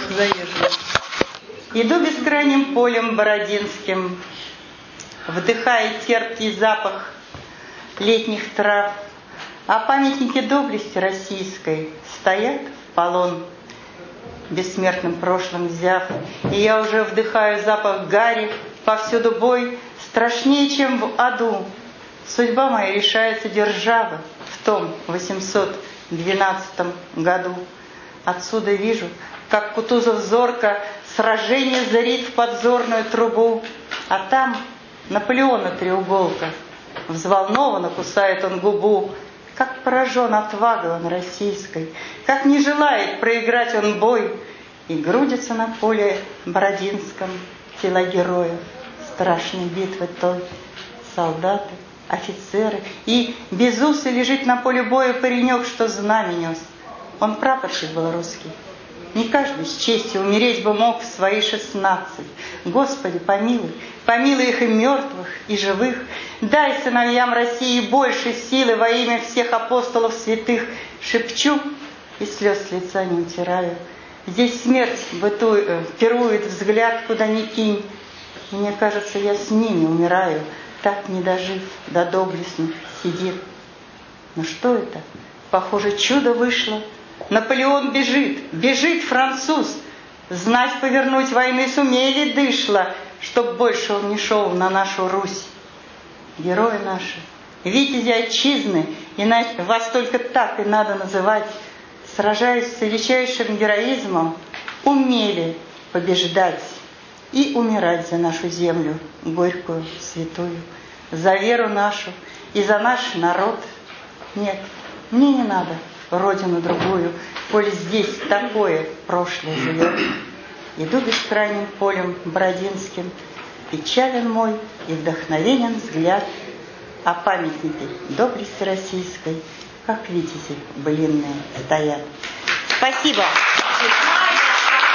заезжу. Иду бескрайним полем бородинским, вдыхая терпкий запах летних трав, а памятники доблести российской стоят в полон, бессмертным прошлым взяв. И я уже вдыхаю запах гари, повсюду бой страшнее, чем в аду. Судьба моя решается державы в том 812 году. Отсюда вижу, как Кутузов зорко сражение зарит в подзорную трубу, а там Наполеона треуголка. Взволнованно кусает он губу, как поражен отвагой он российской, как не желает проиграть он бой, и грудятся на поле бородинском тела героев страшной битвы той. Солдаты, офицеры, и безусый лежит на поле боя паренек, что знамя нес. Он прапорщик был русский. Не каждый с честью умереть бы мог в свои 16. Господи, помилуй, помилуй их и мертвых, и живых. Дай сыновьям России больше силы во имя всех апостолов святых. Шепчу и слез с лица не утираю. Здесь смерть пирует взгляд, куда ни кинь. Мне кажется, я с ними умираю, так не дожив до доблестных сидит. Но что это? Похоже, чудо вышло. Наполеон бежит, бежит француз. Знать повернуть войны сумели дышло, чтоб больше он не шел на нашу Русь. Герои наши, витязи отчизны, иначе вас только так и надо называть, сражаясь с величайшим героизмом, умели побеждать и умирать за нашу землю горькую, святую, за веру нашу и за наш народ. Нет, мне не надо родину другую, коль здесь такое прошлое живет. Иду бескрайним полем бородинским, печален мой и вдохновенен взгляд, а памятники доблести российской, как витязи былинные, стоят. Спасибо.